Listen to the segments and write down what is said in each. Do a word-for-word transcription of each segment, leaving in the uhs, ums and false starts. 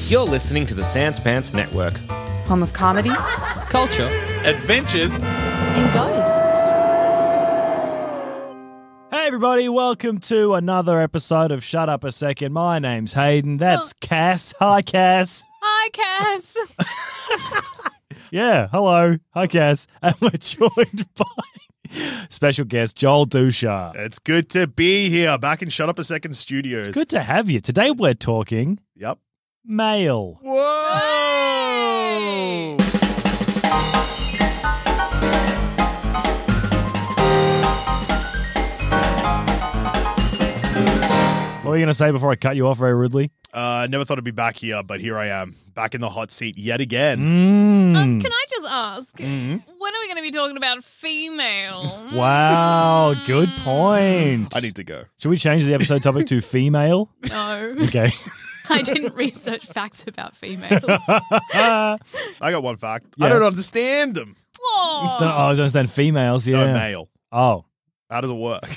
You're listening to the Sans Pants Network. Home of comedy, Culture. Adventures. and ghosts. Hey everybody, welcome to another episode of Shut Up a Second. My name's Hayden. That's Cass. Hi, Cass. Hi, Cass. Yeah, hello. Hi, Cass. And we're joined by special guest Joel Dusha. It's good to be here, back in Shut Up a Second Studios. Good to have you. Today we're talking Yep. mail. Whoa! What were you going to say before I cut you off very rudely? Uh, never thought I'd be back here, but here I am, back in the hot seat yet again. Mm. Um, can I just ask, Mhm. when are we going to be talking about female? Wow, good point. I need to go. Should we change the episode topic to female? No, Okay. I didn't research facts about females. uh, I got one fact. Yeah. I don't understand them. Aw. oh, I understand females, yeah. No male. Oh. How does it work?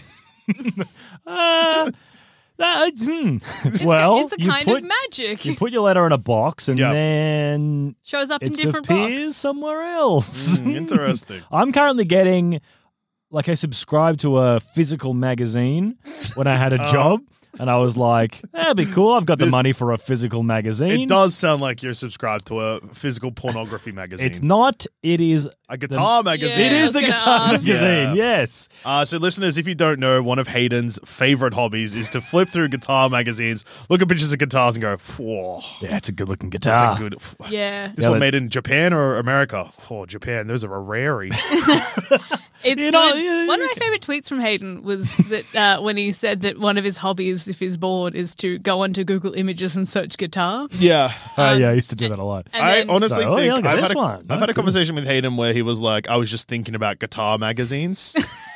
Uh, that, hmm. It's, well, it's a you kind put, of magic. you put your letter in a box and Yeah. then Shows up in it different appears boxes. somewhere else. Mm, interesting. I'm currently getting, like, I subscribed to a physical magazine when I had a Oh. job, and I was like, that'd be cool. I've got the This- money for a physical magazine. It does sound like you're subscribed to a physical pornography magazine. It's not. It is. a guitar magazine. It Yeah, I is was the gonna guitar ask. magazine. Yeah. Yes. Uh, so, listeners, if you don't know, one of Hayden's favorite hobbies is to flip through guitar magazines, look at pictures of guitars, and go, "Whoa, Yeah, it's a good-looking guitar. that's a good." Yeah. This Yeah, one but- made in Japan or America? Oh, Japan. Those are a rarity. It's You know, good. yeah, One of yeah. my favorite tweets from Hayden was that uh, when he said that one of his hobbies, if he's bored, is to go onto Google Images and search guitar. yeah. Oh, Um, yeah, I used to do that a lot. And I then, honestly So, oh, yeah, think look at I've, this had a, one. I've had a Oh, conversation with Hayden where he was like, I was just thinking about guitar magazines.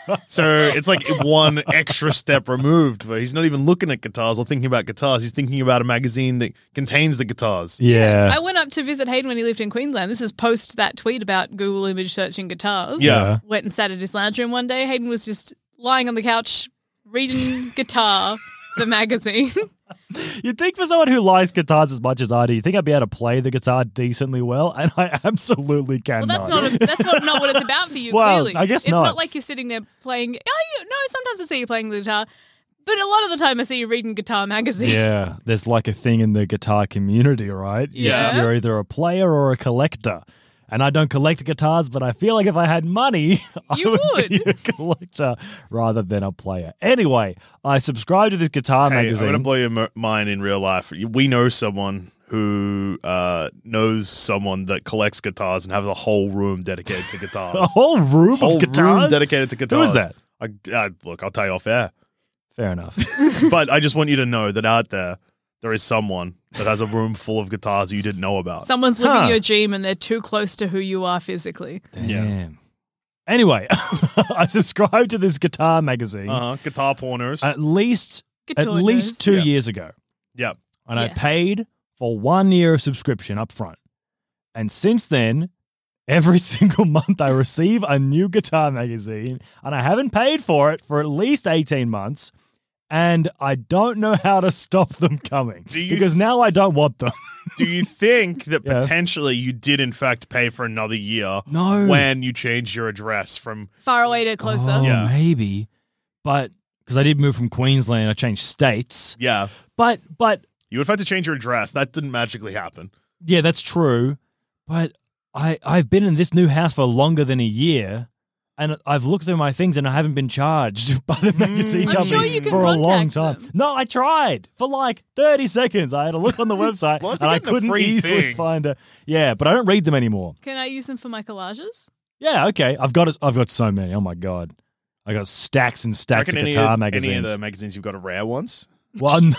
So it's like one extra step removed where he's not even looking at guitars or thinking about guitars. He's thinking about a magazine that contains the guitars. Yeah. I went up to visit Hayden when he lived in Queensland. This is post that tweet about Google image searching guitars. Yeah. Went and sat at his lounge room one day. Hayden was just lying on the couch reading Guitar, the magazine. You'd think for someone who likes guitars as much as I do, you think I'd be able to play the guitar decently well, and I absolutely cannot. Well, that's not a, that's not, not what it's about for you. Well, clearly, I guess it's not. not like you're sitting there playing. Oh, you, no. Sometimes I see you playing the guitar, but a lot of the time I see you reading Guitar magazine. Yeah, there's like a thing in the guitar community, right? Yeah. You're either a player or a collector. And I don't collect guitars, but I feel like if I had money, You I would, be would. a collector rather than a player. Anyway, I subscribe to this guitar Hey, magazine. I'm going to blow your m- mind in real life. We know someone who uh, knows someone that collects guitars and has a whole room dedicated to guitars. a whole room whole of guitars? room dedicated to guitars. Who is that? I, uh, look, I'll tell you off air. Fair enough. But I just want you to know that out there, there is someone that has a room full of guitars you didn't know about. Someone's living Huh. your dream and they're too close to who you are physically. Damn. Anyway, I subscribed to this guitar magazine Uh-huh. Guitar porners. at least at Guitar least nerds. two Yeah. years ago. yeah. And I Yes. paid for one year of subscription up front. And since then, every single month I receive a new guitar magazine, and I haven't paid for it for at least eighteen months. And I don't know how to stop them coming Do you- because now I don't want them. Do you think that Yeah. potentially you did in fact pay for another year No. when you changed your address from Far away to closer. Oh, Yeah. maybe. But because I did move from Queensland, I changed states. yeah. But, but You would have had to change your address. That didn't magically happen. yeah, that's true. But I, I've been in this new house for longer than a year. And I've looked through my things and I haven't been charged by the magazine I'm company sure you can for a long contact time. them. No, I tried for like thirty seconds. I had a look on the website Well, if and you're I getting a couldn't free easily thing. find a. Yeah, but I don't read them anymore. Can I use them for my collages? Yeah, okay. I've got it. I've got so many. Oh my god, I got stacks and Do you stacks of reckon any, guitar of, magazines. any of the magazines you've got are rare ones? Well, no.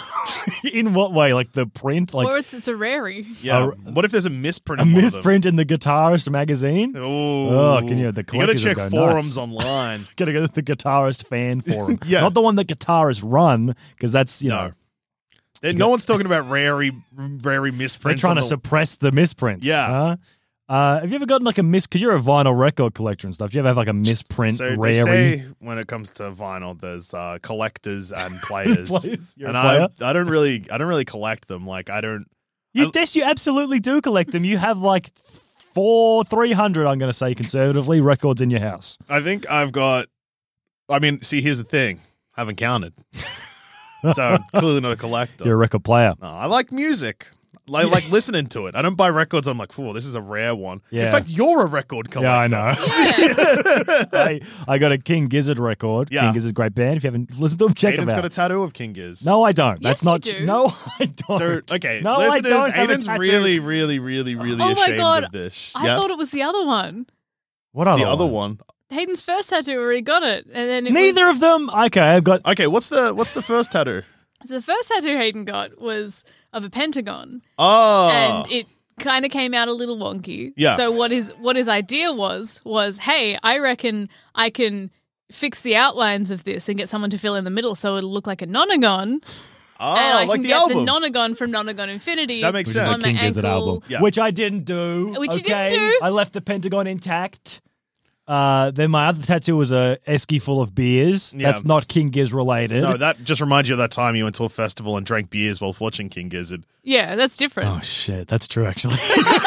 In what way? Like the print, like or it's, it's a rarity. Yeah. A- what if there's a misprint? a of one of them? misprint in the Guitarist magazine? Oh, Oh, can you- the You got to collectors check will go forums nuts. online. Gotta go to the Guitarist fan forum. Yeah. Not the one that guitarists run, because that's, you No. know, There- no one's talking about rare, rare misprints. they're trying on to the- suppress the misprints. Yeah. Huh? Uh, have you ever gotten like a mis? Because you're a vinyl record collector and stuff. Do you ever have like a misprint So they rare? say when it comes to vinyl, there's uh, collectors and players. Players? You're a and player? I, I don't really, I don't really collect them. Like I don't, You, yes, you absolutely do collect them. You have like four, three hundred. I'm going to say conservatively records in your house. I think I've got. I mean, see, here's the thing. I haven't counted, so I'm clearly not a collector. You're a record player. No, I like music. I like listening to it. I don't buy records. I'm like, "Whoa, this is a rare one." Yeah. In fact, you're a record collector. Yeah, I know. Yeah. I, I got a King Gizzard record. Yeah. King Gizzard's a great band. If you haven't listened to them, check Aiden's them got a out. tattoo of King Giz. No, I don't. Yes, That's not you do. No, I don't. So okay, no, listeners, I don't have a Aiden's tattoo. really, really, really, really Oh my ashamed God. of this. I yeah? thought it was the other one. What other the other one? one. Hayden's first tattoo already got it, and then it Neither Was, of them. Okay, I've got. Okay, what's the what's the first tattoo? so the first tattoo Hayden got was of a pentagon, Oh, and it kind of came out a little wonky. Yeah. So what his what his idea was was, hey, I reckon I can fix the outlines of this and get someone to fill in the middle so it'll look like a nonagon. oh, and I like can the get album. the nonagon from Nonagon Infinity. That makes Which is sense. the on my King Gizzard ankle. album, Yeah. which I didn't do. Which you okay? didn't do. I left the Pentagon intact. Uh, then my other tattoo was a esky full of beers. Yeah. That's not King Giz related. No, that just reminds you of that time you went to a festival and drank beers while watching King Gizzard. Yeah, that's different. Oh shit, that's true actually.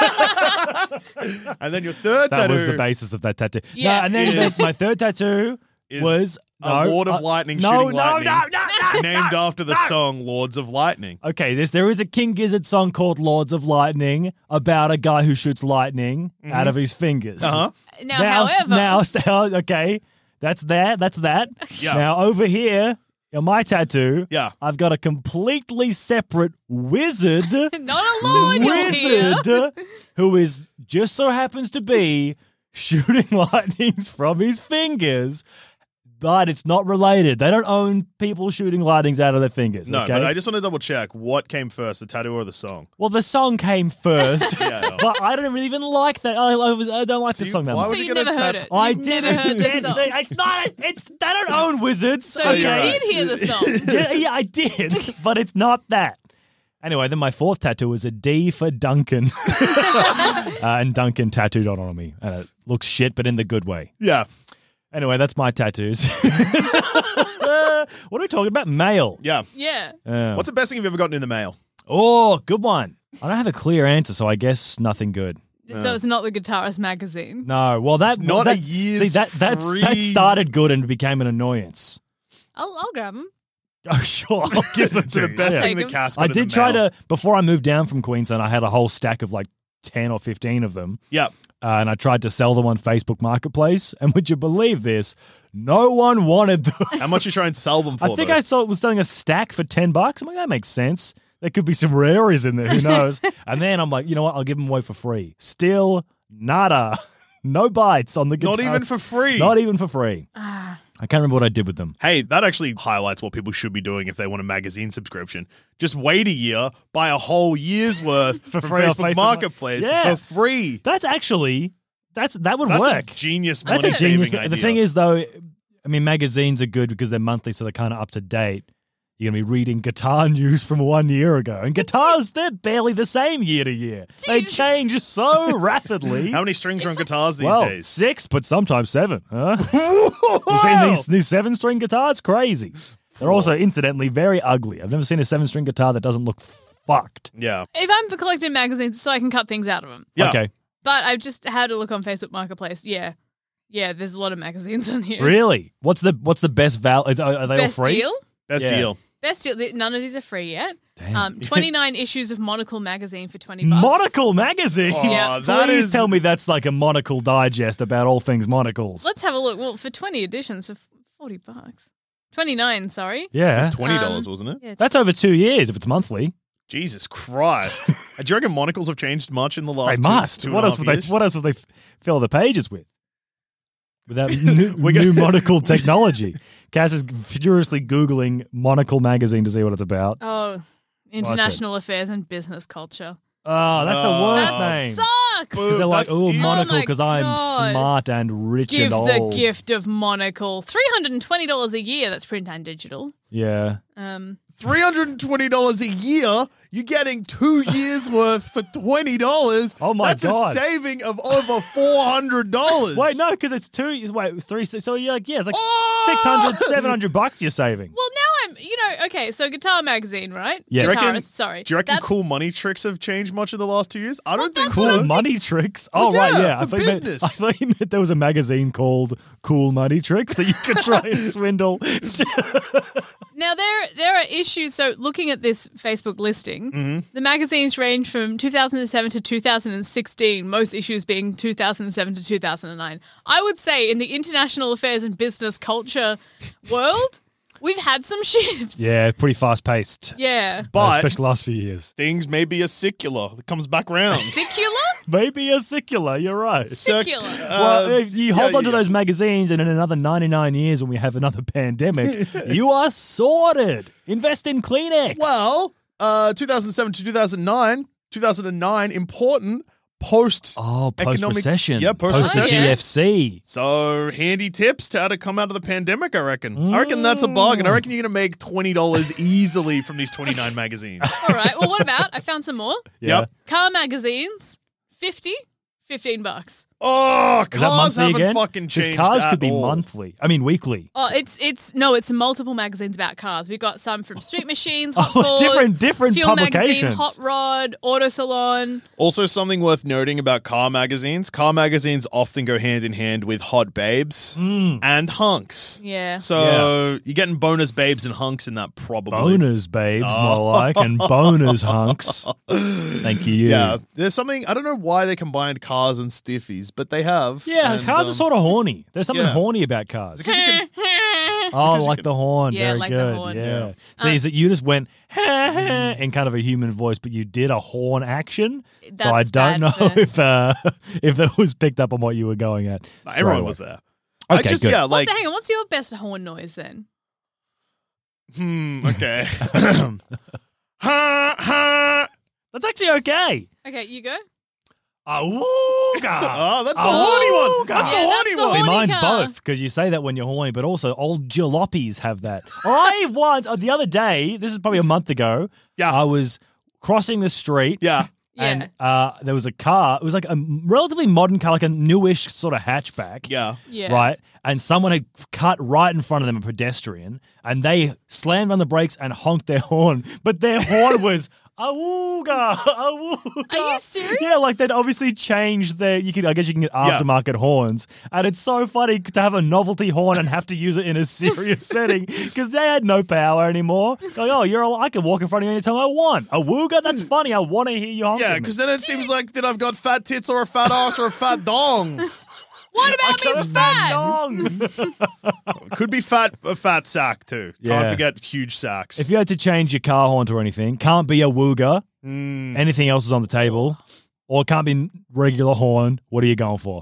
And then your third That tattoo was the basis of that tattoo. Yeah. No, and then Is- the- my third tattoo is was a no, Lord of uh, Lightning no, shooting no, lightning. No, no, no, named no, after the no. song Lords of Lightning. Okay, there's, there is a King Gizzard song called Lords of Lightning about a guy who shoots lightning out of his fingers. Uh-huh. Now, Now, however, now, now, okay, that's that. That's that. Yeah. Now over here, on my tattoo, Yeah. I've got a completely separate wizard, not a lord you'll hear. wizard, who is just so happens to be shooting lightnings from his fingers. But it's not related. They don't own people shooting lightnings out of their fingers. No, okay? but I just want to double check what came first, the tattoo or the song? Well, the song came first, Yeah, no. but I don't really even like that. I, I, was, I don't like the you- song that why much. would So you you get a never tat- heard it. I You've didn't. never heard It- the song. It's not. It's they don't own wizards. So okay. you did hear the song. yeah, yeah, I did, but it's not that. Anyway, then my fourth tattoo was a D for Duncan, uh, and Duncan tattooed on on me, and it looks shit, but in the good way. Yeah. Anyway, that's my tattoos. Uh, what are we talking about? Mail. Yeah. Yeah. Uh, What's the best thing you've ever gotten in the mail? Oh, good one. I don't have a clear answer, so I guess nothing good. So it's not the Guitarist magazine. No, well that It's not that, a year's see that that's that free- started good and became an annoyance. I'll, I'll grab them. Oh sure, I'll give them So to the you. best Yeah. thing Take that 'em. Cass got I in the did try mail- to before I moved down from Queensland. I had a whole stack of like ten or fifteen of them, Yeah. uh, and I tried to sell them on Facebook Marketplace. And would you believe this? No one wanted them. How much you try and sell them for? I think though? I saw it was selling a stack for ten bucks. I'm like, that makes sense. There could be some rares in there. Who knows? And then I'm like, you know what? I'll give them away for free. Still nada. No bites on the guitar. Not even for free. Not even for free. Ah, I can't remember what I did with them. Hey, that actually highlights what people should be doing if they want a magazine subscription. Just wait a year, buy a whole year's worth For from free on Facebook Facebook Marketplace Yeah. for free. That's actually that's that would That's work. a genius That's a money genius. saving idea. The thing is, though, I mean, magazines are good because they're monthly, so they're kind of up to date. You're going to be reading guitar news from one year ago. And guitars, they're barely the same year to year. They Dude. change so rapidly. how many strings are on guitars these well, days? six, but sometimes seven. Huh? You seen these new seven-string guitars? Crazy. They're also, incidentally, very ugly. I've never seen a seven-string guitar that doesn't look fucked. Yeah. if I'm for collecting magazines, so I can cut things out of them. Yeah. Okay. But I've just had a look on Facebook Marketplace. Yeah. Yeah, there's a lot of magazines on here. Really? What's the what's the best val? Are, are they Best all free? deal? Best Yeah. deal. Best deal. Th- None of these are free yet. Damn. Um, twenty-nine issues of Monocle magazine for twenty bucks. Monocle magazine. Oh, Yeah. that Please is tell me that's like a monocle digest about all things monocles. Let's have a look. Well, for twenty editions for forty bucks. twenty-nine, sorry. yeah. twenty dollars, Um, wasn't it? Yeah, That's over two years if it's monthly. Jesus Christ. Do you reckon monocles have changed much in the They last two- must. two and what a else half would they? years? What else would they f- fill the pages with? Without new, We're new gonna- monocle technology. Cass is furiously googling Monocle magazine to see what it's about. Oh, international affairs and business culture. Oh, that's Oh. the worst That name. sucks. Boo. They're like, That's oh, evil. monocle, Oh my because I'm God. smart and rich Give and old. the gift of Monocle. three hundred twenty dollars a year. That's print and digital. Yeah. Um, three hundred twenty dollars a year, you're getting two years worth for twenty dollars. Oh my That's God. a saving of over four hundred dollars. Wait, no, because it's two. Wait, three. So you're like, yeah, it's like Oh! six hundred, seven hundred bucks you're saving. well, now I'm, you know, okay, so Guitar Magazine, right? Yes. Do you reckon- Guitarist, sorry. Do you reckon That's- cool money tricks have changed much in the last two years? I don't think Cool so. money tricks. Oh, Well, right, yeah, yeah. I for thought, you meant, business. I thought you meant there was a magazine called Cool Money Tricks that you could try and swindle. Now there there are issues. So looking at this Facebook listing, Mm-hmm. the magazines range from two thousand seven to two thousand sixteen. Most issues being two thousand seven to two thousand nine. I would say in the international affairs and business culture world, we've had some shifts. Yeah, pretty fast paced. Yeah. But especially the last few years. things may be a secular that comes back round. Secular? Maybe a secular, you're right. Secular. Well, if you hold yeah, on to yeah. those magazines and in another ninety-nine years when we have another pandemic, you are sorted. Invest in Kleenex. Well, uh, two thousand seven to two thousand nine, two thousand nine, important post. oh, economic- post-recession. Yeah, post-recession. Post-G F C. So handy tips to how to come out of the pandemic, I reckon. I reckon that's a bargain. I reckon you're going to make twenty dollars easily from these twenty-nine magazines. All right. Well, what about? I found some more. Yeah. Yep. Car magazines, fifty, fifteen bucks. Oh, Is that cars monthly haven't again? fucking 'Cause changed cars at could be all. monthly. I mean, weekly. Oh, it's it's no, it's multiple magazines about cars. We've got some from Street Machines, Hot Oh, Cores, different- different Fuel Magazine, publications. Hot Rod, Auto Salon. Also, something worth noting about car magazines. Car magazines often go hand in hand with hot babes and hunks. Yeah. So you're getting bonus babes and hunks in that probably. Boners, babes, more like, and boners, hunks. Thank you. Yeah. There's something, I don't know why they combined cars and stiffies, but they have. Yeah, And, cars um, are sort of horny. There's something yeah. horny about cars. because you can- Oh, like the horn. Yeah, Very like the good. horn. Yeah. Yeah. So Uh, is it you just went in kind of a human voice, but you did a horn action? so I That's don't bad know for- if uh, if that was picked up on what you were going at. Nah, straight everyone away. was there. I Okay, just, good. yeah, like, so hang on, what's your best horn noise then? hmm, okay. ha, ha. That's actually okay. Okay, you go. Awooga. Oh, that's the horny one. That's Yeah, the that's horny the one. See, horny mine's car. both because you say that when you're horny, but also old jalopies have that. I once, uh, the other day, this is probably a month ago, Yeah. I was crossing the street. Yeah. And uh, there was a car. It was like a relatively modern car, like a newish sort of hatchback. Yeah. Yeah. Right. And someone had cut right in front of them, a pedestrian, and they slammed on the brakes and honked their horn. But their horn was awooga, awooga. Are you serious? Yeah, like they'd obviously changed their. You could, I guess, you can get Yeah. aftermarket horns, and it's so funny to have a novelty horn and have to use it in a serious setting because they had no power anymore. Like, oh, you're, a, I can walk in front of you anytime I want. Awooga, that's funny. I want to hear you honk. Yeah, at me. because then it seems like that I've got fat tits or a fat ass or a fat dong. What about Got Miss a fat Fat? dong. Could be fat, a fat sack too. Can't Yeah. forget huge sacks. If you had to change your car horn to anything, can't be a wooga. Mm. Anything else is on the table. Or it can't be regular horn. What are you going for?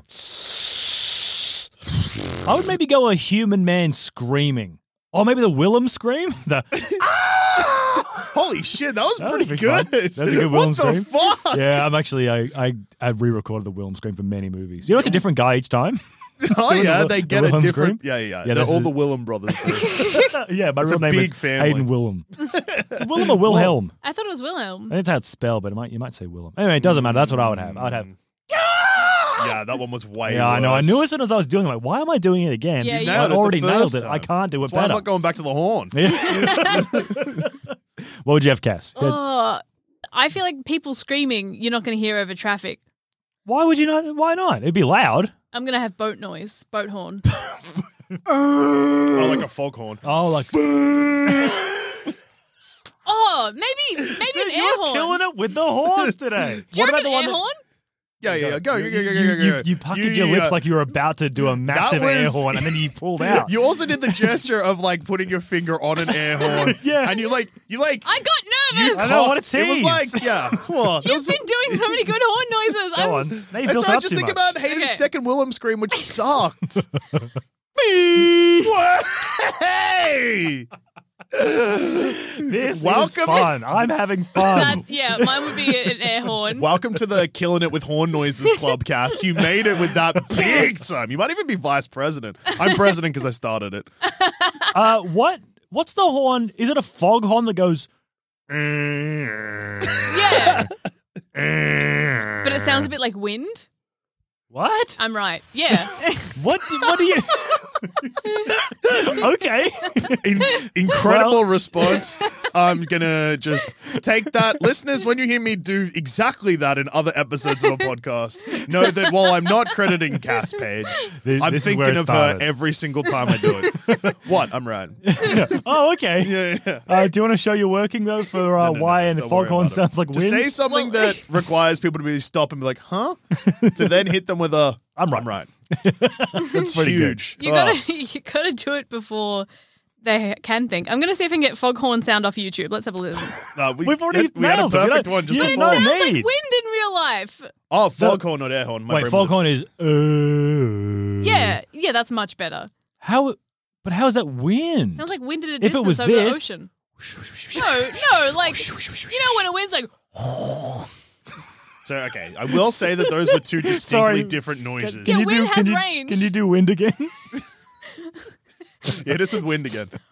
I would maybe go a human man screaming. Or maybe the Willem scream. The Holy shit, that was That pretty would be good. fun. That's a good What Willem the scream. fuck? Yeah, I'm actually I I I re-recorded the Willem scream for many movies. You know, it's a different guy each time. Oh Doing yeah, the- they the get a Willem different. scream? Yeah, yeah, yeah. Yeah, They're that's all a- the Willem brothers. dude. yeah, my It's a real name big is family. Hayden Willem. It's Willem or Wilhelm? I thought it was Wilhelm. That's how it's spelled, but it might you might say Willem. Anyway, it doesn't matter. That's what I would have. I'd have. Yeah, that one was way. Yeah, I know. I worse. knew as soon as I was doing it, like, why am I doing it again? Yeah, you- I nailed it the already nailed first it. I time. can't do it That's why I'm better. not going back to the horn. Yeah. What would you have, Cass? Good. Oh, I feel like people screaming you're not going to hear over traffic. Why would you not? Why not? It'd be loud. I'm going to have boat noise, boat horn. Oh, like a foghorn. Oh, like Oh, maybe maybe an air you're horn. killing it with the horns today. Do you what about reckon the one air that- horn? Yeah, yeah, yeah. Go, go, go, go, you, go, you, go, you, go. you puckered You- your lips yeah. like you were about to do a massive air was- horn, and then you pulled out. You also did the gesture of like putting your finger on an air horn. Yeah. And you like, you like. I got you nervous. I know what a It was tease. like, yeah. Well, there You've was a- been doing so many good horn noises. I Go was, on. Now you And built so I up just too think much. about Hayden's Okay. second Willem scream, which sucked. Hey! This is Welcome- fun. I'm having fun. That's yeah. Mine would be an air horn. Welcome to the Killing It with Horn Noises Club cast. You made it with that big time. You might even be vice president. I'm president because I started it. Uh, what? What's the horn? Is it a foghorn that goes? Yeah, but it sounds a bit like wind. What? I'm right. Yeah. What? What do you? Okay. In- incredible Well- response. I'm gonna just take that. Listeners, when you hear me do exactly that in other episodes of a podcast, know that while I'm not crediting Cass Page, This- I'm this is where thinking it of her started. every single time I do it. What? I'm right. Oh, okay. Yeah, yeah. Uh, do you want to show your working though for uh, No, no, no, why and don't worry foghorn about it. sounds like To wind? say something Well- that requires people to be stop and be like, huh? To then hit them with a, I'm right. I'm right. That's pretty good. Huge. You Oh. gotta you gotta do it before they can think. I'm gonna see if I can get foghorn sound off YouTube. Let's have a listen. No, we, We've already we had a nailed it. We perfect don't- one just you before. don't Sounds need. like wind in real life. Oh, foghorn, not air horn. My Wait, brain was- foghorn is. Uh, Yeah, yeah, that's much better. How? But how is that wind? Sounds like wind at a If it distance was over the this- ocean. No, no, like you know when a wind's like So, okay, I will say that those were two distinctly Sorry. different noises. Yeah, you wind do, has can you, range. Can you do wind again? Hit us with wind again. okay,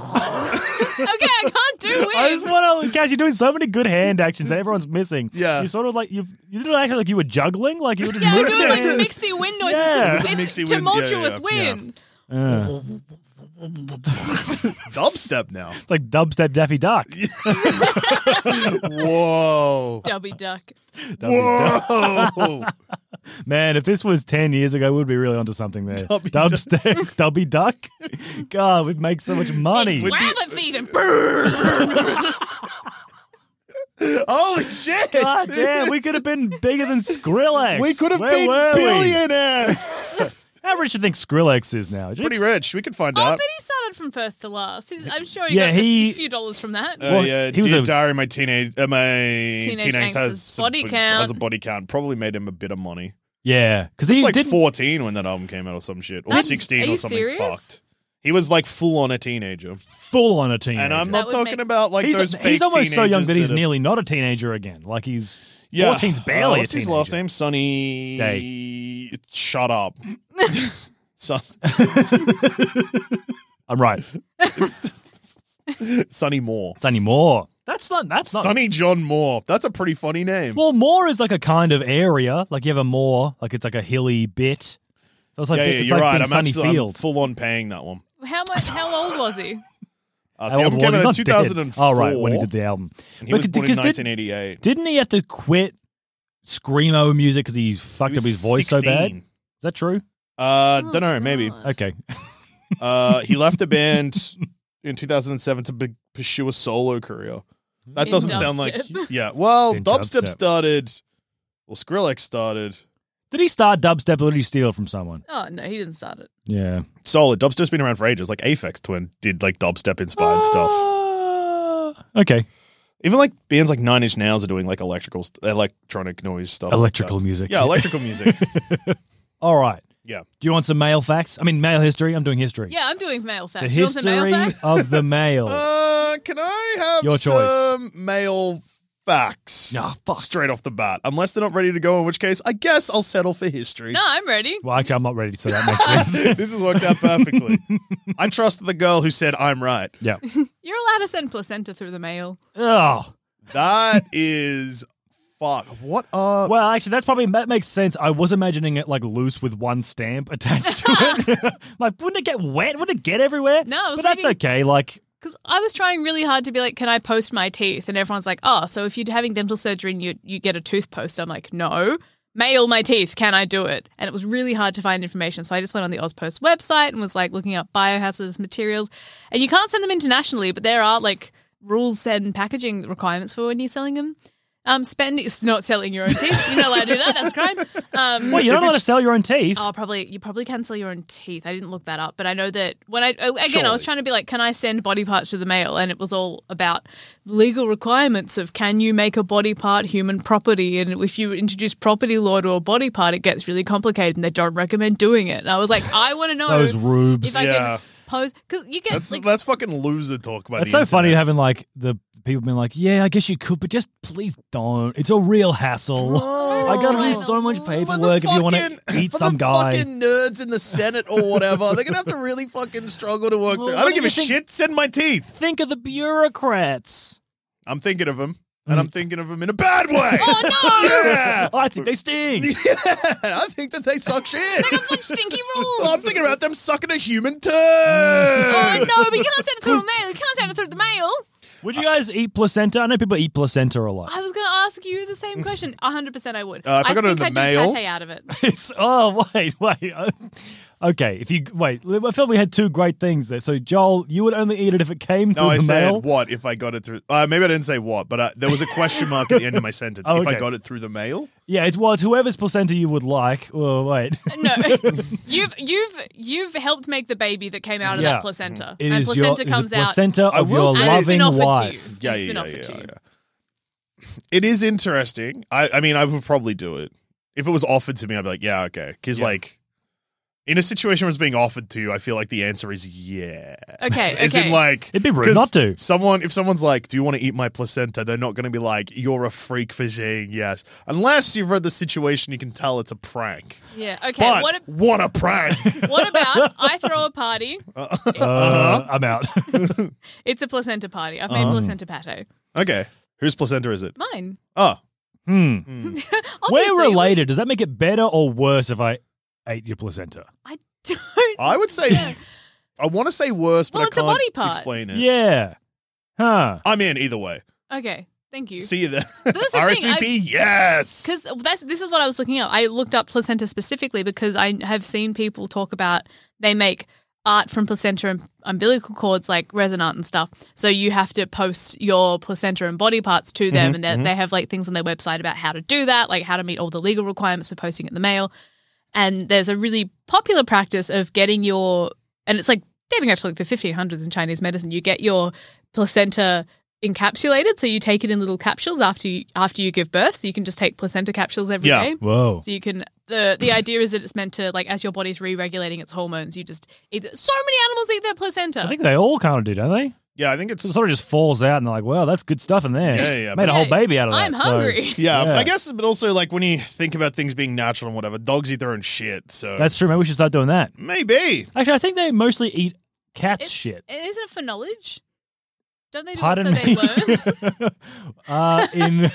I can't do I just wind. want to, guys. You're doing so many good hand actions that everyone's missing. Yeah. you sort of like you. You didn't act like you were juggling, like you were just Yeah, I'm moving doing like your hands. mixy wind noises Yeah. because It's it's, a mixy wind, yeah, tumultuous yeah, yeah. wind. Uh, Dubstep now. it's like dubstep Daffy Duck. Whoa. Dubby duck. Whoa. Man, if this was ten years ago, we'd be really onto something there. Dubby Duck. Dubstep, Dubby Duck. God, we'd make so much money. It's rabbit season. Holy shit. God damn, we could have been bigger than Skrillex. We could have Where been were we? billionaires. How rich do you think Skrillex is now? Pretty rich. We could find Oh, out. but he started from first to last. He's- I'm sure he Yeah, got he- a few dollars from that. Uh, Well, yeah, he was Dear a- Diary, my teenage, uh, my teenage, Angsters has body a, count. has a body count. Probably made him a bit of money. Yeah, because He was he like didn't. fourteen when that album came out, or some shit, or That's- sixteen, are or you something serious? fucked. He was like full on a teenager, Full on a teenager. and I'm That not would talking make- about like he's, those. he's fake almost so young teenagers that he's are- nearly not a teenager again. Like he's Yeah. fourteen's Uh, barely what's a his teenager. last name? Sonny. Shut up. Son- I'm right. Sonny Moore. Sonny Moore. That's not. That's not. Sonny John Moore. That's a pretty funny name. Well, Moore is like a kind of area. Like you have a moor, like it's like a hilly bit. So it's like yeah, big- yeah, it's you're like right. being I'm, Sunny actually, I'm Field. full on paying that one. How much? How old was he? Uh, How see, old I'm was he? coming He's in not two dead. thousand four. Oh, right, when he did the album. And he But was c- born in because did- nineteen eighty-eight. Didn't he have to quit screamo music because he fucked He up his was voice so bad? Is sixteen. that true? Uh, Oh, don't know, maybe. God. Okay. Uh, he left the band in two thousand seven to be- pursue a solo career. That In doesn't sound like dubstep. yeah. Well, In dubstep dubstep. started. Well, Skrillex started. Did he start dubstep or did he steal it from someone? Oh no, he didn't start it. Yeah. Solid. Dubstep's been around for ages. Like Aphex Twin did like dubstep inspired stuff. Ah, Okay. Even like bands like Nine Inch Nails are doing like electrical, st- electronic noise stuff. like Electrical that. music. Yeah, electrical music. All right. Yeah. Do you want some male facts? I mean, male history. I'm doing history. Yeah, I'm doing male The facts. You want some male history facts? of the male. Uh, can I have Your choice. some male facts? Ah, fuck. Straight off the bat. Unless they're not ready to go, in which case, I guess I'll settle for history. No, I'm ready. Well, actually, I'm not ready, so that makes sense. This has worked out perfectly. I trust the girl who said I'm right. Yeah. You're allowed to send placenta through the mail. Oh. That is fuck. What are Well, actually, that's probably that makes sense. I was imagining it like loose with one stamp attached to it. Like, wouldn't it get wet? Wouldn't it get everywhere? No, I was but that's reading- okay. Like, Because I was trying really hard to be like, can I post my teeth? And everyone's like, oh, so if you're having dental surgery and you, you get a tooth post, I'm like, no. Mail my teeth. Can I do it? And it was really hard to find information. So I just went on the Ozpost website and was like looking up biohazardous materials. And you can't send them internationally, but there are like rules and packaging requirements for when you're selling them. Um, spend it's not selling your own teeth. You're not allowed to do that. That's a crime. Um, well, you're not allowed to sell your own teeth. Oh, probably you probably can sell your own teeth. I didn't look that up, but I know that when I oh, again I was Surely. trying to be like, can I send body parts to the mail? And it was all about legal requirements of can you make a body part human property? And if you introduce property law to a body part, it gets really complicated, and they don't recommend doing it. And I was like, I want to know Those rubes. if I Yeah. can pose because you get that's like that's fucking loser talk about It's the so funny internet. having like the people being like, yeah, I guess you could, but just please don't. It's a real hassle. I gotta do so much For the paperwork if you want to fucking- eat for some the guy. fucking nerds in the Senate or whatever, they're gonna have to really fucking struggle to work Well, through. I what don't do give a you think- shit. Send my teeth. Think of the bureaucrats. I'm thinking of them. and I'm thinking of them in a bad way. Oh no! Yeah, I think they sting. yeah. I think that they suck shit. They got such stinky rules. I'm thinking about them sucking a human turd. Oh no! But you can't send it through the mail. You can't send it through the mail. Would you guys eat placenta? I know people eat placenta a lot. I was going to ask you the same question. one hundred percent I would. Uh, if I got it in think the I'd mail- do pate out of it. It's oh wait wait uh, okay if you wait I felt we had two great things there. So Joel, you would only eat it if it came through No, I the said mail. what if I got it through. Uh, maybe I didn't say what, but uh, there was a question mark at the end of my sentence. Oh, If I okay. got it through the mail, Yeah, it's well, it's whoever's placenta you would like. Oh wait, No, you've you've you've helped make the baby that came out of Yeah. that placenta, it and is your placenta is comes the out, placenta I of will your say- and it's been loving offered wife. to you. yeah, it's yeah, been yeah, offered yeah, to you. yeah. It is interesting. I, I mean, I would probably do it if it was offered to me. I'd be like, yeah, okay, because Yeah. like. In a situation where it's being offered to you, I feel like the answer is yeah. Okay, As okay. in, like, It'd be rude 'cause not to. Someone, if someone's like, "Do you want to eat my placenta?" They're not going to be like, "You're a freak for saying yes," unless you've read the situation. You can tell it's a prank. Yeah. Okay. But What? what a prank! What about I throw a party? Uh, I'm out. It's a placenta party. I've made Uh-huh. placenta pate. Okay, whose placenta is it? Mine. Oh, hmm. Obviously, We're related. Does that make it better or worse if I ate your placenta? I don't. I would say. I want to say worse, but Well, I it's a can't body part. explain it. Yeah. Huh. I'm in either way. Okay. Thank you. See you there. That's the R thing, S V P, yes. Because that's this is what I was looking at. I looked up placenta specifically because I have seen people talk about they make art from placenta and umbilical cords like resonant and stuff. So you have to post your placenta and body parts to them, and they they have like things on their website about how to do that, like how to meet all the legal requirements for posting it in the mail. And there's a really popular practice of getting your, and it's like dating back to like the fifteen hundreds in Chinese medicine. You get your placenta encapsulated, so you take it in little capsules after you after you give birth. So you can just take placenta capsules every day. Yeah. Whoa. So you can the the idea is that it's meant to, like, as your body's re-regulating its hormones, you just eat. So many animals eat their placenta. I think they all kind of do, don't they? Yeah, I think it's. So it sort of just falls out and they're like, well, that's good stuff in there. Yeah, yeah, Made but- a whole Yeah, baby out of that. I'm so- hungry. Yeah, Yeah. I guess, but also like when you think about things being natural and whatever, dogs eat their own shit. So That's true. Maybe we should start doing that. maybe. Actually, I think they mostly eat cats' It- shit. And isn't it for knowledge? Don't they do Pardon it so me. they learn? uh, in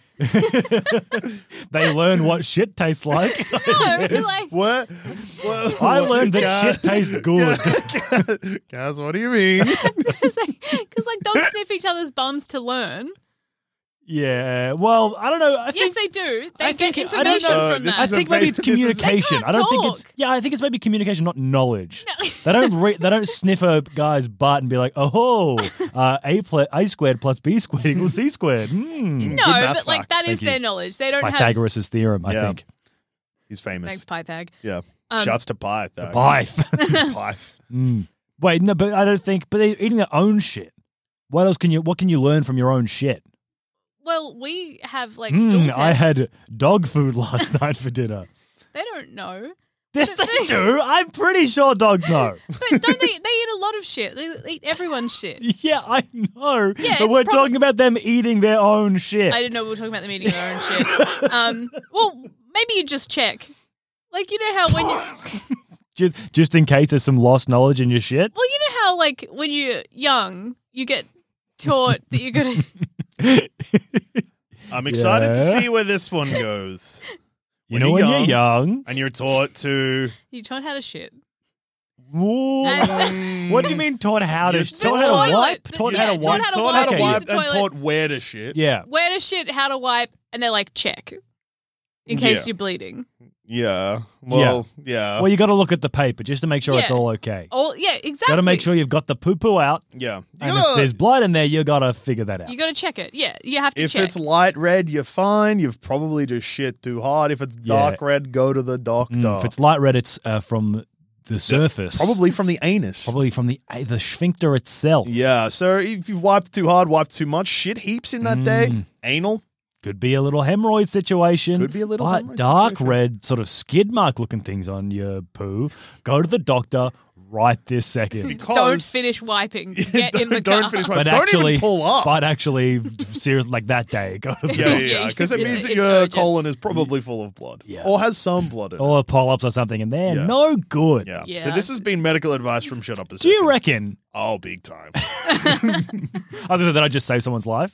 they learn what shit tastes like. No, because like What? what I what- learned that Gaz- shit tastes good. Gaz, Gaz, what do you mean? because like, 'cause, like dogs sniff each other's bums to learn. Yeah. Well, I don't know. I Yes, think they do. They I get think- I don't information know. from This that. I is a think maybe va- it's this is- communication. They I don't think can't it's talk. yeah. I think it's maybe communication, not knowledge. No. They don't re- they don't sniff a guy's butt and be like, oh, uh, a pl- a squared plus b squared equals c squared. Hmm. No, math but like fact. that is Thank you. their knowledge. They don't have. Pythagoras' theorem, I Yeah. think. He's famous. Thanks, Pythag. Yeah. Um, Shouts to Pyth. though. Pyth. Pyth. Mm. Wait, no, but I don't think. But they're eating their own shit. What else can you? What can you learn from your own shit? Well, we have like stool Mm, tests. I had dog food last night for dinner. They don't know. Yes, they do. I'm pretty sure dogs know. But don't they? They eat a lot of shit. They eat everyone's shit. Yeah, I know. Yeah, but it's we're prob- talking about them eating their own shit. I didn't know we were talking about them eating their own shit. Um, well, maybe you just check. Like, you know how when you, just, just in case there's some lost knowledge in your shit. well, you know how like when you're young, you get taught that you're gonna. I'm excited Yeah. to see where this one goes. You When know, you're when young. you're young. And you're taught to. You're taught how to shit. Ooh. And- What do you mean taught how to? You're Taught The how to toilet. wipe? The- Taught yeah, how to taught wipe? how to taught how to wipe, wipe use the and toilet. taught where to shit. Yeah. Where to shit, how to wipe, and they're like check in case Yeah. you're bleeding. Yeah. Well, yeah. Well, you got to look at the paper just to make sure it's Yeah. all okay. Oh yeah, exactly. Got to make sure you've got the poo poo out, yeah. You and gotta- if there's blood in there, you got to figure that out. you got to check it. Yeah, you have to if check. it's light red, you're fine. You've probably just shit too hard. If it's dark red, go to the doctor. Mm, if it's light red, it's uh, from the surface, Probably from the anus. probably from the uh, the sphincter itself. Yeah. So if you've wiped too hard, wiped too much, shit heaps in that day. Mm. Anal. Could be a little hemorrhoid situation. Could be a little but hemorrhoid dark situation. red, sort of skid mark looking things on your poo. Go to the doctor right this second. Because Don't finish wiping. Get in the don't car. finish But wiping. Don't actually, even pull up. But actually, seriously, like that day, go to the yeah, doctor. yeah, Yeah, because it it's- means that it's your urgent. colon is probably full of blood, Yeah. or has some blood in it. Or polyps or something, and they're Yeah. no good. Yeah. Yeah. So this has been medical advice from Shut Up a Do you Second. reckon? Oh, big time. I was going to say that I just saved someone's life.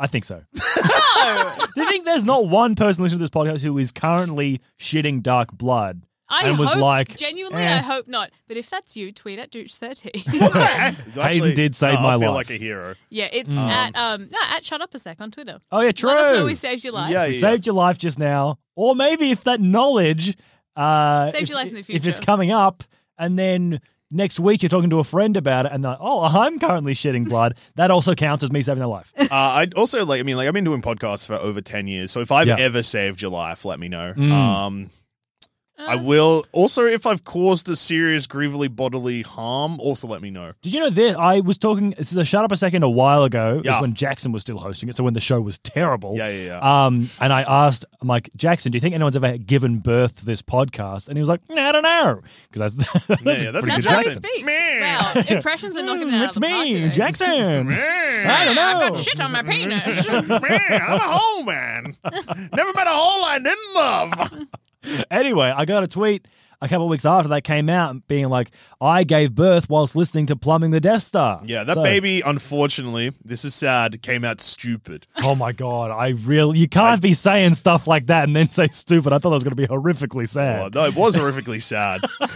I think so. No. Do you think there's not one person listening to this podcast who is currently shitting dark blood? I and was hope, like, genuinely, eh. I hope not. But if that's you, tweet at Dooch thirteen. Actually, did save no, my I feel life. like a hero. Yeah, it's at um no at Shut Up a Sec on Twitter. Oh, yeah, true. Let us know we saved your life. Yeah, We yeah. saved your life just now. Or maybe if that knowledge uh, Saved if, your life in the if it's future. coming up and then next week you're talking to a friend about it and they're like, oh, I'm currently shedding blood, that also counts as me saving their life. Uh, I'd also like. I mean, like I've been doing podcasts for over ten years. So if I've Yeah. ever saved your life, let me know. Mm. Um, I will. Also, if I've caused a serious, grievously bodily harm, also let me know. Did you know this? I was talking, this is a Shut Up a Second a while ago. It was Yeah. when Jackson was still hosting it, so when the show was terrible. Yeah, yeah, yeah. Um, and I asked, I'm like, Jackson, do you think anyone's ever given birth to this podcast? And he was like, nah, I don't know. Because that's, that's, Yeah, yeah, that's pretty a That's good how he Jackson. speaks. Man. Wow, impressions are knocking it Mm, out it's of the park me, today. Jackson. Man, I don't know. I've got shit on my penis. man, I'm a hole man. Never met a hole I didn't love. Anyway, I got a tweet a couple of weeks after that came out being like, I gave birth whilst listening to Plumbing the Death Star. Yeah, that So- baby, unfortunately, this is sad, came out stupid. Oh my God. I really, you can't be saying stuff like that and then say stupid. I thought that was going to be horrifically Oh, sad. no, it was horrifically sad.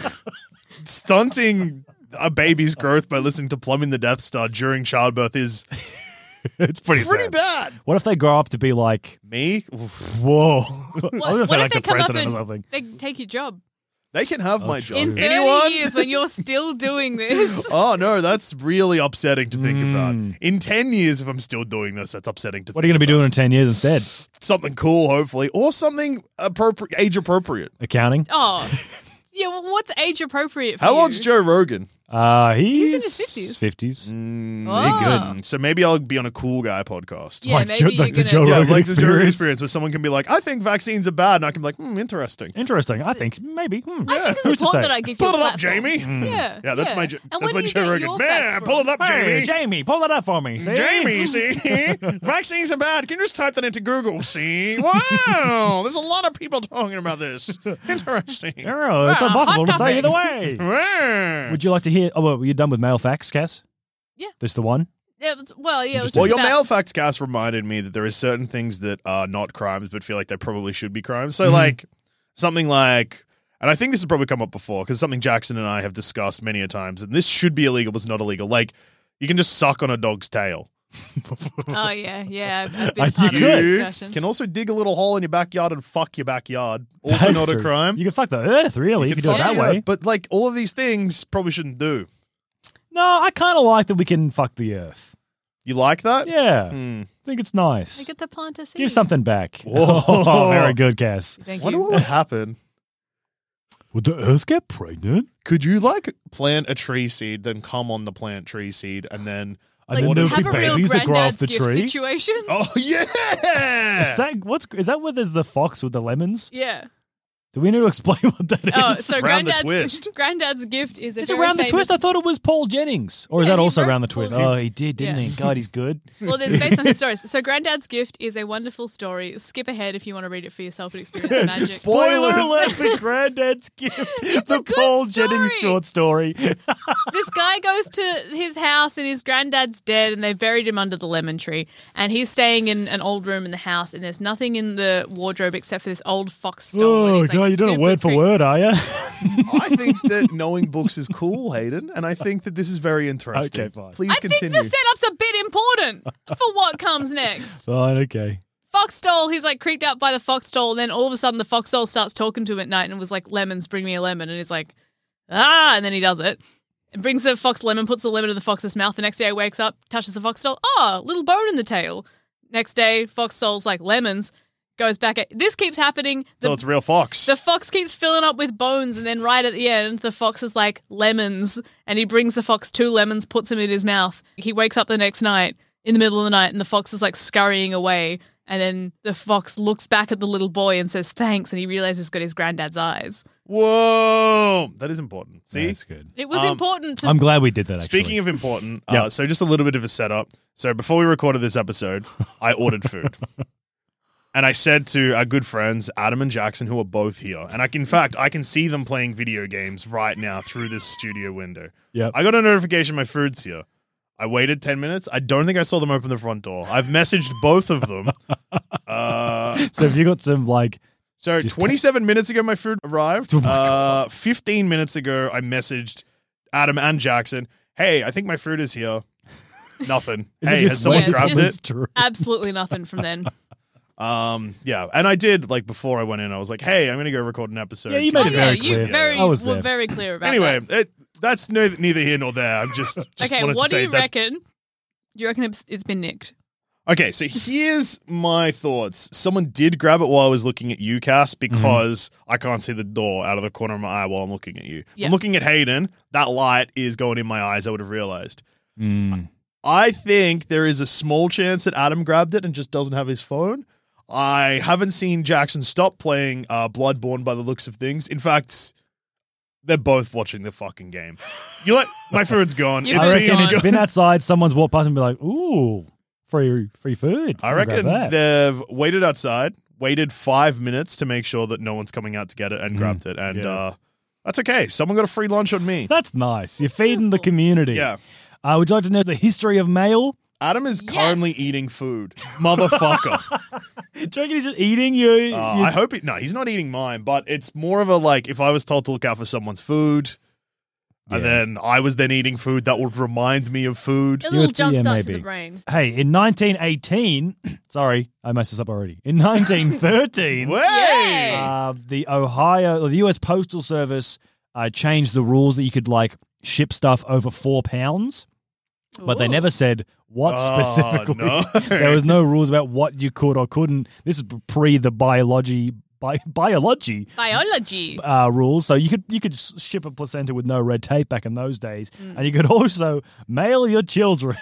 Stunting a baby's growth by listening to Plumbing the Death Star during childbirth is It's pretty, pretty sad. bad. What if they grow up to be like, Me? Oof. whoa? What, I was going to what say if like they the come up president or and something. they take your job? They can have my true. job. In thirty Anyone? years, when you're still doing this. Oh, no, that's really upsetting to think Mm. about. In ten years, if I'm still doing this, that's upsetting to What are think you going to be about. doing in ten years instead? Something cool, hopefully, or something appropri- age appropriate. Accounting? Oh. Yeah, well, what's age appropriate for How you? old's Joe Rogan? Uh, he's, He's in his fifties. fifties. Mm, Oh. good. So maybe I'll be on a cool guy podcast. Yeah, Like maybe Joe- you're like the gonna. Joe Yeah, Rogan like the Joe Rogan experience. experience where someone can be like, I think vaccines are bad. And I can be like, hmm, interesting. Interesting. I think maybe. Hmm. I think Who's it's to important say? that I give Pull you it a up, platform. Jamie. Yeah, Yeah, that's my Jo- And that's where my do you Joe get Rogan. your Man, facts pull it from? up, Jamie. Hey, Jamie, pull that up for me. See? Jamie, see? Vaccines are bad. Can you just type that into Google? See? Wow. There's a lot of people talking about this. Interesting. Oh, it's Wow, impossible to hot say topic. either way. Wow. Would you like to hear? Oh, well, were you done with mail facts, Cass? Yeah. This the one? Yeah, it was- well, yeah, it was Just- just Well, your about, mail facts cast reminded me that there are certain things that are not crimes but feel like they probably should be crimes. Mm-hmm. So, like, something like, and I think this has probably come up before because something Jackson and I have discussed many a times, and this should be illegal but it's not illegal. Like, you can just suck on a dog's tail. Oh, yeah, yeah. I've, I've been Uh, part you of the could. discussion. Can also dig a little hole in your backyard and fuck your backyard. Also That's not a true. crime. You can fuck the earth, really, if you do it fuck that the way. earth, But, like, all of these things probably shouldn't do. No, I kind of like that we can fuck the earth. You like that? Yeah. Hmm. I think it's nice. I get to plant a seed. Give something back. Whoa. Oh, very good, Cass. Thank Wonder you. what would happen. Would the earth get pregnant? Could you, like, plant a tree seed, then come on the plant tree seed, and then... And Like, then there'll have be a real babies that grow off granddad's the gift tree. situation. Oh, yeah! Is that what's is that where there's the fox with the lemons? Yeah. Do we need to explain what that is? Oh, so Around the granddad's twist. granddad's gift is a It's very around the famous, twist. I thought it was Paul Jennings, or is Yeah, that he also wrote around the Paul twist? Jennings. Oh, he did, didn't Yeah. he? God, he's good. Well, it's based on his stories. So Granddad's Gift is a wonderful story. Skip ahead if you want to read it for yourself and experience the magic. Spoilers. Spoiler alert for Granddad's Gift. It's a a good Paul Jennings story. short story. This guy goes to his house and his granddad's dead and they've buried him under the lemon tree. And he's staying in an old room in the house and there's nothing in the wardrobe except for this old fox stole. and Oh, he's, like, God, you're doing it super word for creep- word, are you? I think that knowing books is cool, Hayden, and I think that this is very interesting. Okay, fine. Please I continue. think the setup's a bit important for what comes next. Fine, okay. Fox stole, he's like creeped out by the fox stole, and then all of a sudden the fox stole starts talking to him at night and was like, lemons, bring me a lemon. And he's like, ah, and then he does it. And brings the fox lemon, puts the lemon in the fox's mouth. The next day he wakes up, touches the fox stole, oh, little bone in the tail. Next day, fox stole's like, lemons, goes back at, this keeps happening. The, so it's real fox. the fox keeps filling up with bones, and then right at the end, the fox is like, lemons, and he brings the fox two lemons, puts them in his mouth. He wakes up the next night, in the middle of the night, and the fox is like scurrying away. And then the fox looks back at the little boy and says, thanks. And he realizes he's got his granddad's eyes. Whoa, that is important. See, That's good. It was Um, important to I'm glad we did that, actually. speaking of important, Yeah. uh, so just a little bit of a setup. So before we recorded this episode, I ordered food. And I said to our good friends, Adam and Jackson, who are both here, and I can, in fact, I can see them playing video games right now through this studio window. Yep. I got a notification my food's here. I waited ten minutes. I don't think I saw them open the front door. I've messaged both of them. Uh, So have you got some like so Just twenty-seven minutes ago, my food arrived. Oh my uh, fifteen minutes ago, I messaged Adam and Jackson. Hey, I think my food is here. Nothing. Is it hey, just has someone waiting grabbed till it? it's true? Absolutely nothing from then. Um, yeah, and I did like before I went in. I was like, "Hey, I'm gonna go record an episode." Yeah, you Can made oh it yeah, very you clear. very I was were there. very clear about Anyway, that. it, that's no, neither here nor there. I'm just, just Okay, wanted what to do say you that's- reckon? Do you reckon it's, it's been nicked? Okay, so here's my thoughts. Someone did grab it while I was looking at you, Cass, because I can't see the door out of the corner of my eye while I'm looking at you. If Yeah. I'm looking at Hayden. That light is going in my eyes. I would have realized. Mm. I think there is a small chance that Adam grabbed it and just doesn't have his phone. I haven't seen Jackson stop playing uh, Bloodborne by the looks of things. In fact, they're both watching the fucking game. You let my phone's gone. Your It's I food's been, reckon gone. it's been outside, someone's walked past and be like, ooh, free free food. I I'll grab reckon that. they've waited outside, waited five minutes to make sure that no one's coming out to get it and Mm, grabbed it. And yeah. uh, that's okay. Someone got a free lunch on me. That's nice. You're feeding the community. Yeah. Uh, would you like to know the history of mail? Adam is Yes. currently eating food. Motherfucker. Do you reckon he's just eating you? Uh, I hope he, no, he's not eating mine, but it's more of a like if I was told to look out for someone's food and Yeah. then I was then eating food that would remind me of food. A little would- jump yeah, start to maybe. the brain. Hey, in nineteen eighteen, sorry, I messed this up already. In nineteen thirteen, Way! Yay! uh, the Ohio, or the U S Postal Service uh, changed the rules that you could like ship stuff over four pounds, but they Ooh. never said what Oh, specifically. no. There was no rules about what you could or couldn't. This is pre the biology, bi- biology Biology. uh, rules. So you could you could s- ship a placenta with no red tape back in those days, Mm. and you could also mail your children.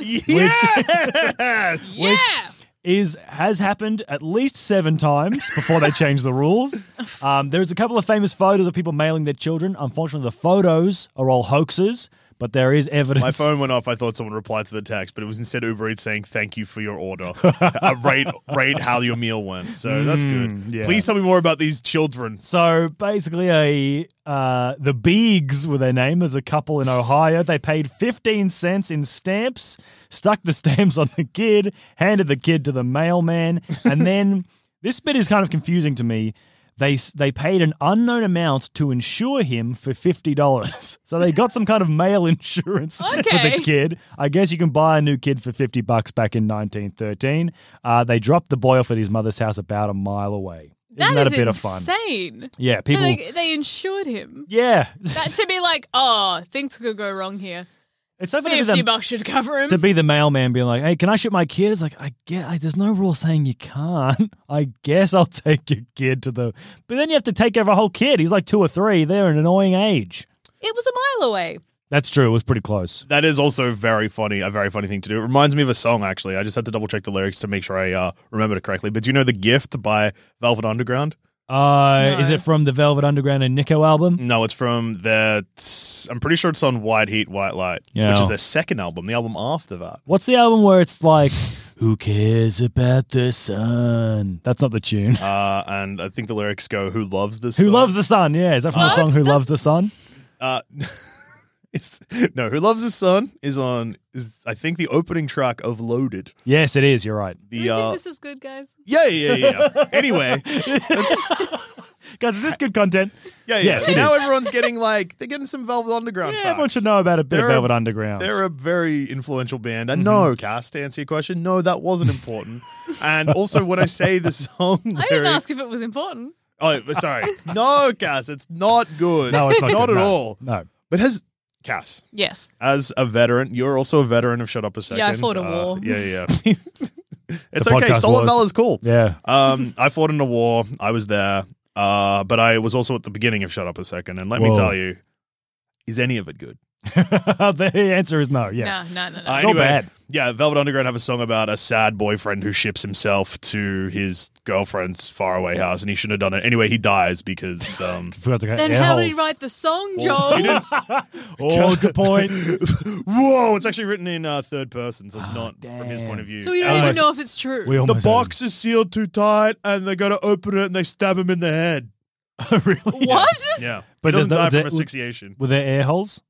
Yes! Yeah. is has happened at least seven times before they changed the rules. Um, there's a couple of famous photos of people mailing their children. Unfortunately, the photos are all hoaxes, but there is evidence. My phone went off. I thought someone replied to the text, but it was instead Uber Eats saying thank you for your order. uh, rate rate how your meal went. So that's good. Mm, yeah. Please tell me more about these children. So basically, a uh, the Beegs were their name as a couple in Ohio. They paid fifteen cents in stamps, stuck the stamps on the kid, handed the kid to the mailman, and then this bit is kind of confusing to me. They they paid an unknown amount to insure him for fifty dollars. So they got some kind of mail insurance for Okay. the kid. I guess you can buy a new kid for fifty bucks back in nineteen thirteen. Uh, they dropped the boy off at his mother's house about a mile away. Isn't that, is a bit of fun? insane. Yeah, people. They, they insured him. Yeah. That to be like, oh, things could go wrong here. It's so funny for Fifty them bucks should cover him. to be the mailman being like, hey, can I ship my kid? It's like, I get, I, there's no rule saying you can't. I guess I'll take your kid to the... But then you have to take care of a whole kid. He's like two or three. They're an annoying age. It was a mile away. That's true. It was pretty close. That is also very funny, a very funny thing to do. It reminds me of a song, actually. I just had to double check the lyrics to make sure I uh, remembered it correctly. But do you know The Gift by Velvet Underground? Uh, No. Is it from the Velvet Underground and Nico album? No, it's from their. I'm pretty sure it's on White Heat, White Light, Yeah. which is their second album. The album after that. What's the album where it's like, who cares about the sun? That's not the tune. Uh, and I think the lyrics go, "Who loves this? Who loves the sun? Yeah, is that from the What? song Who That's- Loves the Sun? Uh, it's, no, "Who Loves the Sun" is on. Is I think the opening track of Loaded. Yes, it is. You're right. Do you The uh, think this is good, guys? yeah, yeah, yeah. yeah. Anyway, Guys, is this good content? yeah, yeah. Yes, it now is. everyone's getting like they're getting some Velvet Underground. Yeah, facts. everyone should know about a bit They're of a- Velvet Underground. They're a very influential band. And no, Cass, to answer your question, no, that wasn't important. And also, when I say the song lyrics, I didn't ask if it was important. Oh, sorry. No, Cass, it's not good. No, it's not Not good. at No. all. No. But has Cass, Yes. as a veteran, you're also a veteran of Shut Up a Second. Yeah, I fought a Uh, war. Yeah, yeah. yeah. It's The okay. podcast Stolen wars. Valor's cool. Yeah. Um, I fought in a war. I was there. Uh, but I was also at the beginning of Shut Up a Second. And let Whoa. me tell you, is any of it good? The answer is no. Yeah. No, no, no, no. Uh, It's all bad. Yeah, Velvet Underground have a song about a sad boyfriend who ships himself to his girlfriend's faraway house, and he shouldn't have done it. Anyway, he dies because um, Forgot to then air how did he holes. write the song, Well, he Joel? didn't- Oh, good point. Whoa, it's actually written in uh, third person, so it's Ah, not from his damn. point of view. So we don't Uh, even know if it's true. We the almost box is sealed too tight, and they got to open it, and they stab him in the head. had it. really? What? Yeah, But but he doesn't there's no- die from there- asphyxiation. Were there air holes? Uh,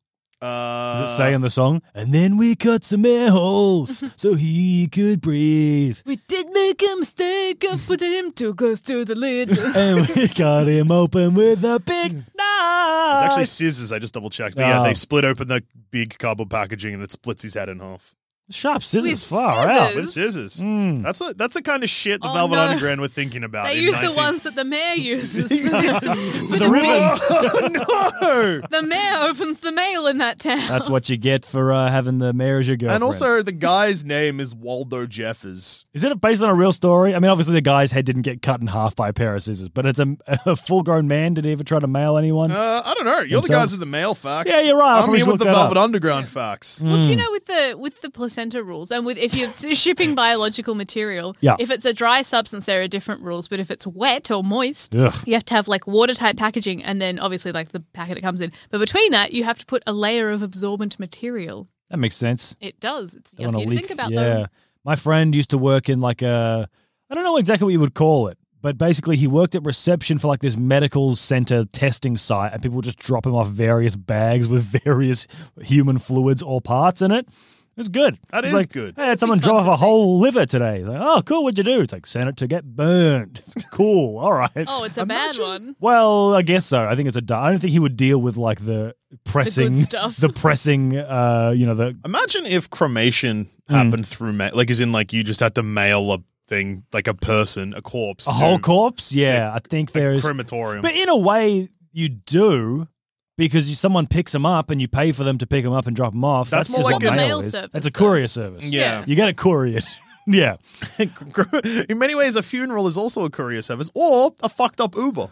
Uh, Does it say in the song? And then we cut some air holes so he could breathe. We did make a mistake of putting him too close to the lid. And we cut him open with a big knife. It's actually scissors. I just double checked. But yeah, Oh. they split open the big cardboard packaging and it splits his head in half. Sharp scissors, With far out. scissors? With scissors. Mm. That's a, that's the kind of shit the Oh, Velvet no. Underground were thinking about. They in use the nineteen ones that the mayor uses. For the ribbons. Oh, no! The mayor opens the mail in that town. That's what you get for uh, having the mayor as your girlfriend. And also, the guy's name is Waldo Jeffers. Is it based on a real story? I mean, obviously the guy's head didn't get cut in half by a pair of scissors, but it's a, a full-grown man. Did he ever try to mail anyone? Uh, I don't know. You're the Himself? guys with the mail facts. Yeah, you're right. I'll I'm probably here with look the that Velvet up. Underground facts. Well, do you Mm. know with the with the placenta rules and with if you're t- shipping biological material, Yeah. if it's a dry substance, there are different rules. But if it's wet or moist, Ugh. you have to have like watertight packaging, and then obviously like the packet it comes in. But between that, you have to put a layer of absorbent material. That makes sense. It does. It's Don't wanna yucky to leak. think about yeah. though. My friend used to work in like a, I don't know exactly what you would call it, but basically he worked at reception for like this medical center testing site, and people would just drop him off various bags with various human fluids or parts in it. It's good. That It's is like, good. Hey, I had someone fun drop to off a see. whole liver today. Like, oh, cool. What'd you do? It's like, sent it to get burned. It's cool. All right. Oh, it's a Imagine- bad one. Well, I guess so. I think it's a. I don't think he would deal with like the pressing stuff. the pressing. Uh, you know the. Imagine if cremation Hmm. happened through mail. Like, as in, like, you just had to mail a thing, like a person, a corpse. A to whole corpse? Yeah, I think there a is. crematorium. But in a way, you do because you, someone picks them up and you pay for them to pick them up and drop them off. That's That's, more just like what a mail mail is. service, It's a though. courier service. Yeah. You get it couriered. Yeah. In many ways, a funeral is also a courier service or a fucked up Uber.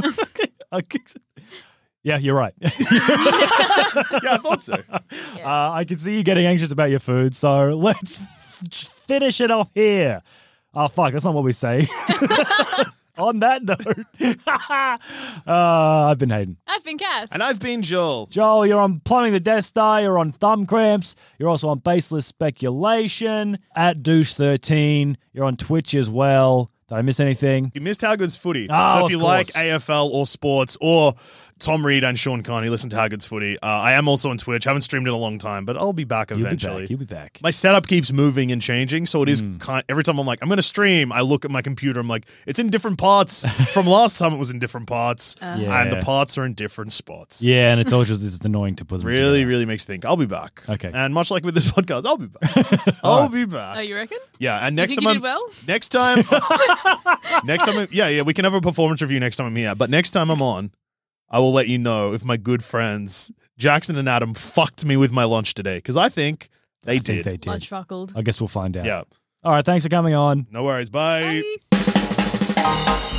Yeah, you're right. Yeah, I thought so. uh, I can see you getting anxious about your food, so let's f- finish it off here. Oh, fuck, that's not what we say. On that note, uh, I've been Hayden. I've been Cass. And I've been Joel. Joel, you're on Plumbing the Death Star. You're on Thumb Cramps. You're also on Baseless Speculation. At Douche thirteen. You're on Twitch as well. Did I miss anything? You missed How Good's Footy. Oh, so if of you course. like A F L or sports or Tom Reed and Sean Carney, listen to How Good's Footy. Uh, I am also on Twitch. Haven't streamed in a long time, but I'll be back You'll eventually. be back. You'll be back. My setup keeps moving and changing, so it is Mm. kind. Every time I'm like, I'm going to stream, I look at my computer. I'm like, it's in different parts. From last time, it was in different parts, Yeah. and the parts are in different spots. Yeah, and it's all just it's annoying to put them Really, together. really makes you think. I'll be back. Okay. And much like with this podcast, I'll be back. I'll be back. Oh, you reckon? Yeah, and You next think time you I'm did well? next time next time I'm, yeah, yeah, we can have a performance review next time I'm here. But next time I'm on, I will let you know if my good friends Jackson and Adam fucked me with my lunch today, because I think they I did. think they did. Lunch fuckled. I guess we'll find out. Yeah. All right, thanks for coming on. No worries. Bye. Bye.